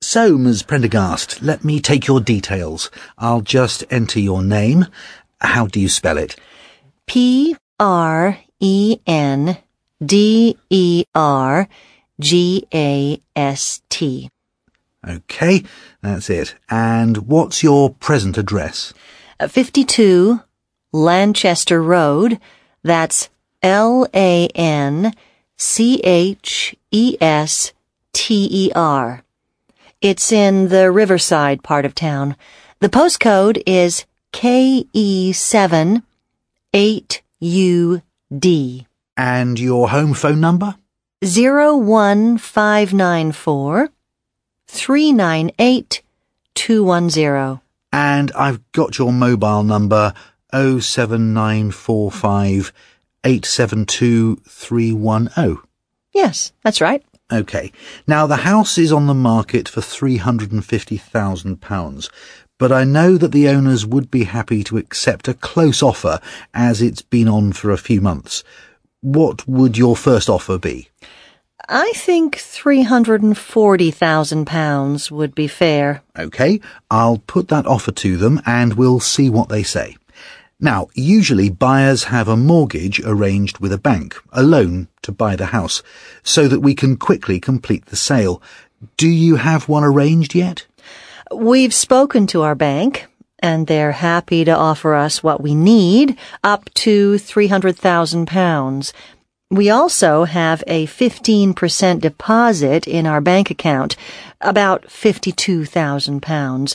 So, Ms. Prendergast, let me take your details. I'll just enter your name. How do you spell it? Prendergast. OK, that's it. And what's your present address? 52 Lanchester Road. That's Lanchester. It's in the Riverside part of town. The postcode is KE7 8UD. And your home phone number? 01594 398 210. And I've got your mobile number 07945 872 310. Yes, that's right. OK. Now, the house is on the market for £350,000, but I know that the owners would be happy to accept a close offer as it's been on for a few months. What would your first offer be? I think £340,000 would be fair. OK, I'll put that offer to them and we'll see what they say. Now, usually buyers have a mortgage arranged with a bank, a loan to buy the house, so that we can quickly complete the sale. Do you have one arranged yet? We've spoken to our bank, and they're happy to offer us what we need, up to £300,000. We also have a 15% deposit in our bank account, about £52,000,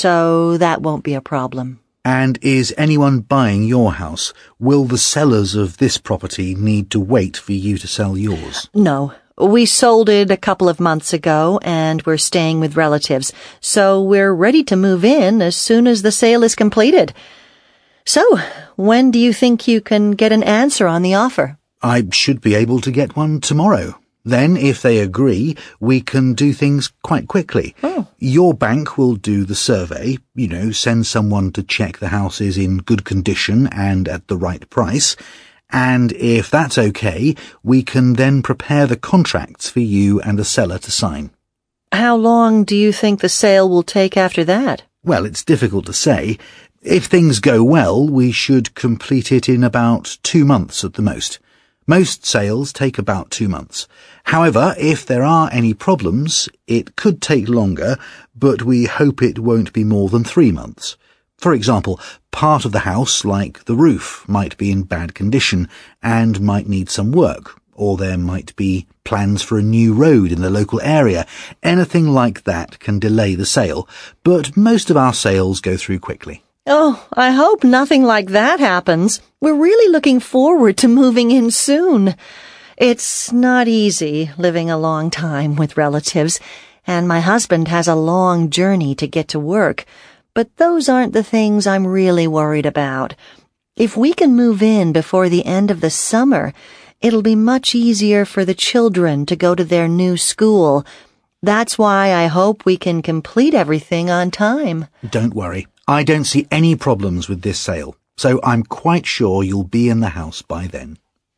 so that won't be a problem. And is anyone buying your house? Will the sellers of this property need to wait for you to sell yours? No. We sold it a couple of months ago, and we're staying with relatives, so we're ready to move in as soon as the sale is completed. So, when do you think you can get an answer on the offer? I should be able to get one tomorrow. Then, if they agree, we can do things quite quickly. Oh. Your bank will do the survey, send someone to check the house is in good condition and at the right price. And if that's OK, we can then prepare the contracts for you and the seller to sign. How long do you think the sale will take after that? Well, it's difficult to say. If things go well, we should complete it in about 2 months at the most. Most sales take about 2 months. However, if there are any problems, it could take longer, but we hope it won't be more than 3 months. For example, part of the house, like the roof, might be in bad condition and might need some work, or there might be plans for a new road in the local area. Anything like that can delay the sale, but most of our sales go through quickly. Oh, I hope nothing like that happens. We're really looking forward to moving in soon. It's not easy living a long time with relatives, and my husband has a long journey to get to work. But those aren't the things I'm really worried about. If we can move in before the end of the summer, it'll be much easier for the children to go to their new school. That's why I hope we can complete everything on time. Don't worry. I don't see any problems with this sale, so I'm quite sure you'll be in the house by then.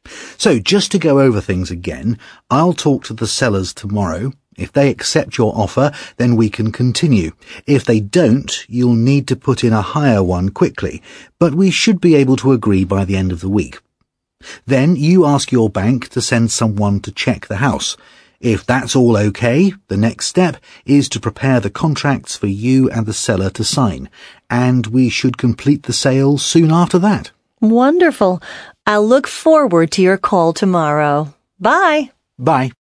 So just to go over things again, I'll talk to the sellers tomorrow. If they accept your offer, then we can continue. If they don't, you'll need to put in a higher one quickly, but we should be able to agree by the end of the week. Then you ask your bank to send someone to check the house. If that's all OK, the next step is to prepare the contracts for you and the seller to sign, and we should complete the sale soon after that. Wonderful. I'll look forward to your call tomorrow. Bye. Bye.